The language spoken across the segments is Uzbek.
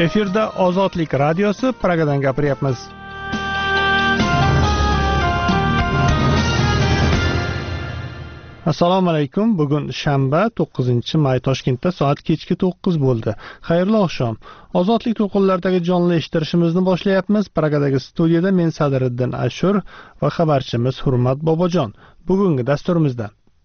Efirda Ozodlik radiosi Pragadan gapiryapmiz. Assalomu alaykum. Bugun shanba 9-may Toshkentda soat kechki 9 bo'ldi. Xayrli oqshom. Ozodlik to'lqinlaridagi jonli eshittirishimizni boshlayapmiz. Pragadagi studiyada men Sadiriddin Ashur va xabarchimiz Hurmat Bobojon. Bugungi dasturimizda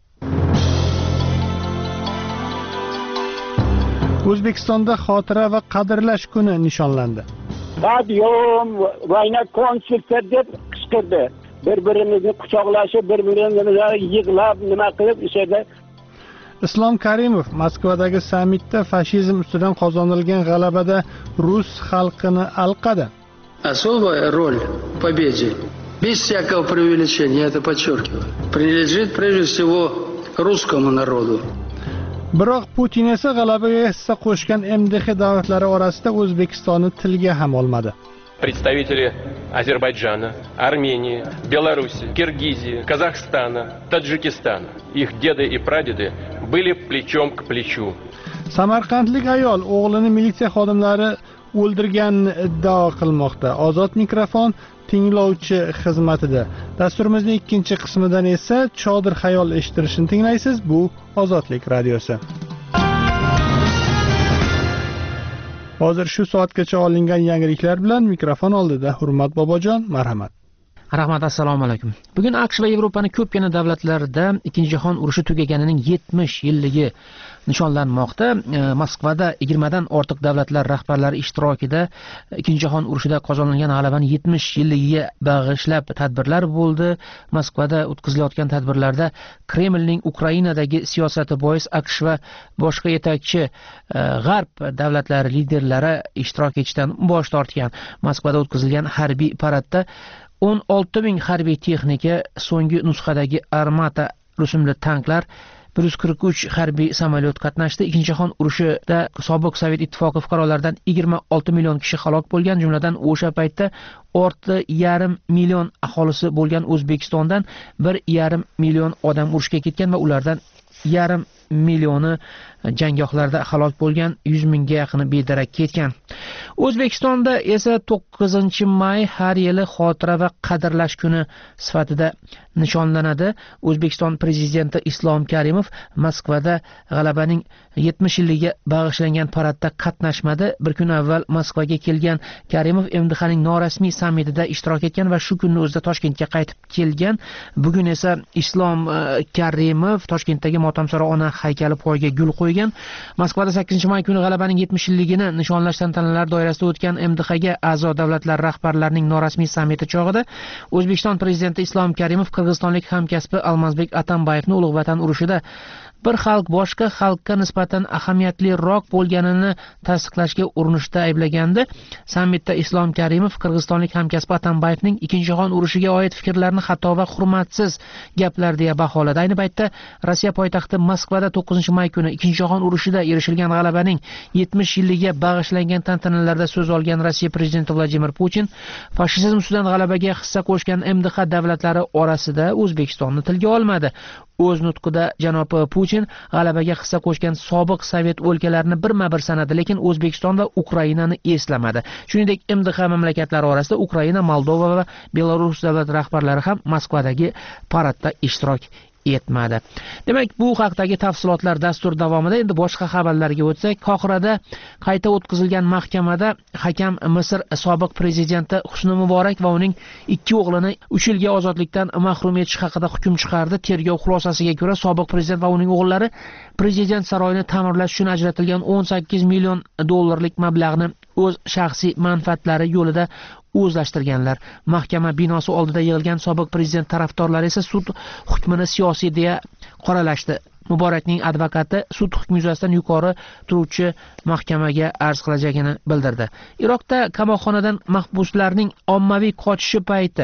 O'zbekistonda xotira va qadrlash kuni nishonlandi. Stadion vayna konsertlar deb qichqirdi. Bir-birimizni quchoqlashib, bir-birimizni yig'lab, nima qilib ishada. Islom Karimov Moskvadagi sammitda fashizm ustidan qozonilgan g'alabada rus xalqini alqadi. Особая роль в победе, без всякого преувеличения, я это подчеркиваю, принадлежит прежде всего русскому народу. Biroq Putin esa g'alabaga hissa qo'shgan MDH davlatlari orasida O'zbekistonni tilga ham olmadi. Представители Азербайджана, Армении, Беларуси, Киргизии, Казахстана, Таджикистана, их деды и прадеды были плечом к плечу. Samarqandlik ayol o'g'lini militsiya xodimlari o'ldirganini iddao qilmoqda. Ozod mikrofon tinglovchi xizmatida. Dasturimizning ikkinchi qismidan esa Chodir xayol eshittirishini tinglaysiz. Bu Ozodlik radiosi. Hozir shu soatgacha olingan yangiliklar bilan mikrofon oldida Hurmat Bobojon, marhamat. Rahmat, assalomu alaykum. Bugun AQSh va Yevropaning ko'pgina davlatlarida Ikkinchi jahon urushi tugaganining 70 yilligi nishonlanmoqda. Moskvada 20 dan ortiq davlatlar rahbarlari ishtirokida Ikkinchi jahon urushida qozonilgan g'alabaning 70 yilligiga bag'ishlab tadbirlar bo'ldi. Moskvada o'tkazilayotgan tadbirlarda Kremlning Ukrainadagi siyosati bois AQSh va boshqa yetakchi g'arb davlatlari liderlari ishtirok etishdan bosh tortgan. Moskvada o'tkazilgan harbiy paradda 16,000 harbiy texnika, so'nggi nusxadagi Armata rusumli tanklar, 143 harbiy samolyot qatnashdi. Ikkinchi jahon urushida sobiq Sovet ittifoqi fuqarolaridan 26 million kishi halok bo'lgan, jumladan o'sha paytda 6,5 million aholisi bo'lgan O'zbekistondan 1,5 million odam urushga ketgan va ulardan 1,5 millioni janggohlarda halok bo'lgan, 100 mingga yaqini bedarak ketgan. O'zbekistonda esa 9-may har yili xotira va qadrlash kuni sifatida nishonlanadi. O'zbekiston prezidenti Islom Karimov Moskvada g'alabaning 70 yilligiga bag'ishlangan paradda qatnashmadi. Bir kun avval Moskvaga kelgan Karimov MDHning norasmiy sammitida ishtirok etgan va shu kunning o'zida Toshkentga qaytib kelgan. Bugun esa Islom Karimov Toshkentdagi Motamsaro ona haykali poyiga gul qo'ygan. Moskvada 8-may kuni g'alabaning 70 yilligini nishonlash tantanalari doirasida o'tgan MDHga a'zo davlatlar rahbarlarining norasmiy sammiti chog'ida O'zbekiston prezidenti Islom Karimov qirg'izistonlik hamkasbi Almazbek Atambayevni Ulug' Vatan urushida bir xalq boshqa xalqqa nisbatan ahamiyatliroq bo'lganini tasdiqlashga urinishda ayblagandi. Sammitda Islom Karimov qirg'izistonlik hamkasbi Atambayevning Ikkinchi jahon urushiga oid fikrlarini xato va hurmatsiz gaplar deya baholadi. Ayni paytda Rossiya poytaxti Moskvada 9-may kuni Ikkinchi jahon urushida erishilgan g'alabaning 70 yilligiga bag'ishlangan tantanalarda so'z olgan Rossiya prezidenti Vladimir Putin fashizm ustidan g'alabaga hissa qo'shgan MDH davlatlari orasida O'zbekistonni tilga olmadi. O'z nutqida janob Putin g'alabaga hissa qo'shgan sobiq Sovet o'lkalarini birma-bir sanadi, lekin O'zbekiston va Ukrainani eslamadi. Shuningdek, MDH mamlakatlari orasida Ukraina, Moldova va Belarus davlat rahbarlari ham Moskvadagi paradda ishtirok etmadi. Demak, bu haqdagi tafsilotlar dastur davomida. Endi boshqa xabarlarga o'tsak, Qohirada qayta o'tkazilgan mahkamada hakam Misr sobiq prezidenti Husni Muborak va uning 2 o'g'lini 3 yilga ozodlikdan mahrum etish haqida hukm chiqardi. Tergov xulosasiga ko'ra, sobiq prezident va uning o'g'illari prezident saroyini ta'mirlash uchun ajratilgan 18 million dollarlik mablag'ni o'z shaxsiy manfaatlari yo'lida o'zlashtirganlar. Mahkama binosi oldida yig'ilgan sobiq prezident tarafdorlari esa sud hukmini siyosiy deya qoralashdi. Muborakning advokati sud hukmi yuzasidan yuqori turuvchi mahkamaga arz qilajagini bildirdi. Iroqda qamoqxonadan mahbuslarning ommaviy qochishi payti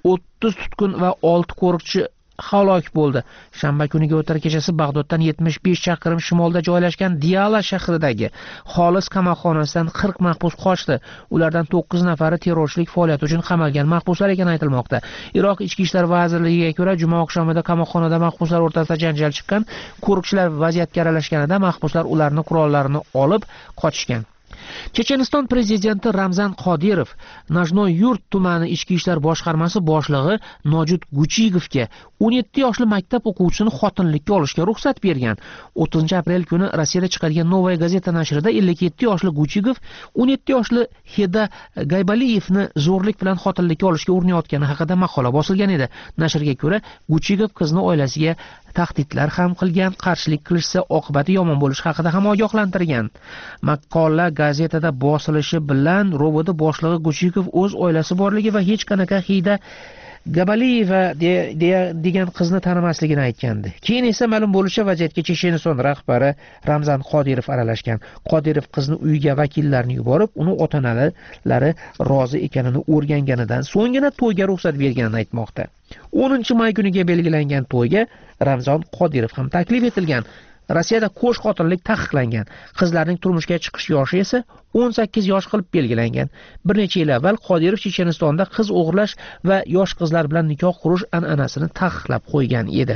30 tutqun va 6 qo'riqchi halok bo'ldi. Shanba kuniga o'tar kechasi Bag'doddan 75 chaqirim shimolda joylashgan Diyala shahridagi xolis qamoqxonasidan 40 mahbus qochdi. Ulardan 9 nafari terrorchilik faoliyati uchun qamalgan mahbuslar ekani aytilmoqda. Iroq Ichki ishlar vazirligiga ko'ra, juma oqshomida qamoqxonada mahbuslar o'rtasida janjal chiqqan. Qo'riqchilar vaziyatga aralashganida mahbuslar ularning qurollarini olib qochishgan. Checheniston prezidenti Ramzan Qodirov Najnoyurt tumani ichki ishlar boshqarmasi boshlig'i Nojid Guchigovga 17 yoshli maktab o'quvchisini xotinlikka olishga ruxsat bergan. 30-aprel kuni Rossiyada chiqargan Novaya gazeta nashrida 57 yoshli Guchigov 17 yoshli Heda Gaybaliyevni zo'rlik bilan xotinlikka olishga urinayotgani haqida maqola bosilgan edi. Nashrga ko'ra, Guchigov qizni oilasiga tahdidlar ham qilgan, qarshilik qilishsa oqibati yomon bo'lishi haqida ham ogohlantirgan. Maqola gazetada bosilishi bilan roboti boshlig'i Guchigov o'z oilasi borligi va hech qanaqa Hida Gabaliyeva degan qizni tanimasligini aytgandi. Keyin esa ma'lum bo'lishicha vaziyatga Checheniston rahbari Ramzan Qodirov aralashgan. Qodirov qizni uyiga vakillarni yuborib, uni ota-onalari rozi ekanini o'rganganidan so'nggina to'yga ruxsat berganini aytmoqda. 10-may kuniga belgilangan to'yga Ramzan Qodirov ham taklif etilgan. Rossiyada qo'sh xotinlik taqiqlangan. Qizlarning turmushga chiqish yoshi esa 18 yosh qilib belgilangan. Bir necha yil avval Qodirov Chechenistonda qiz o'g'irlash va yosh qizlar bilan nikoh qurish an'anasini taqiqlab qo'ygan edi.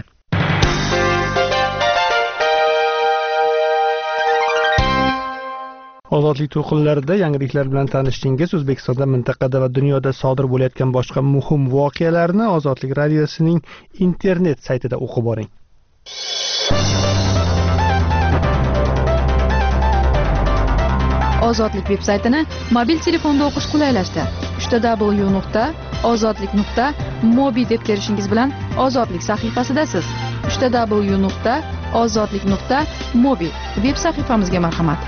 Ozodlik to'lqinlarida yangiliklar bilan tanishdingiz. O'zbekistonda, mintaqada va dunyoda sodir bo'layotgan boshqa muhim voqealarni Ozodlik radiosining internet saytida o'qib boring. Ozodlik veb-saytini mobil telefonda o'qish qulaylashdi. www.ozodlik.mobi deb terishingiz bilan Ozodlik sahifasidasiz. www.ozodlik.mobi veb sahifamizga marhamat.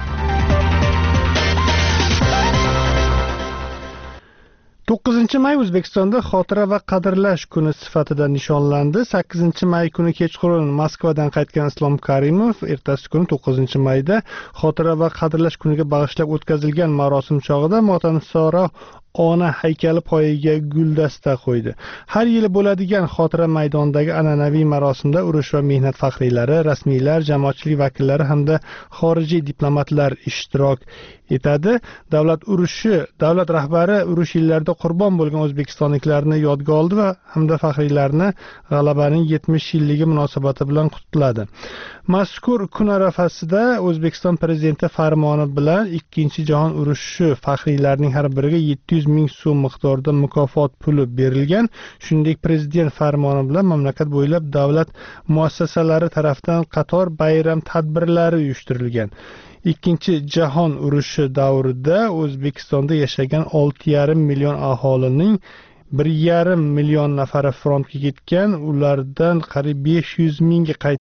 9-may O'zbekistonda xotira va qadrlash kuni sifatida nishonlandi. 8-may kuni kechqurun Moskvadan qaytgan Islom Karimov ertasi kuni 9-mayda xotira va qadrlash kuniga bag'ishlab o'tkazilgan marosim chog'ida Motamsaro ona haykali poyiga guldasta qo'ydi. Har yili bo'ladigan xotira maydonidagi an'anaviy marosimda urush va mehnat faxriylari, rasmiylar, jamoatchilik vakillari hamda xorijiy diplomatlar ishtirok etadi. Davlat rahbari urush yillarida qurbon bo'lgan o'zbekistonliklarni yodga oldi va hamda faxriylarni g'alabaning 70 yilligi munosabati bilan qutladi. Mazkur kun arafasida O'zbekiston prezidenti farmoni bilan 2-jahon urushi faxriylarining har biriga 700 ming so'm miqdorida mukofot puli berilgan. Shuningdek, prezident farmoni bilan mamlakat bo'ylab davlat muassasalari tomonidan qator bayram tadbirlari uyushtirilgan. 2-jahon urushi davrida O'zbekistonda yashagan 6,5 million aholining 1,5 million nafari frontga ketgan, ulardan qariyb 500 mingga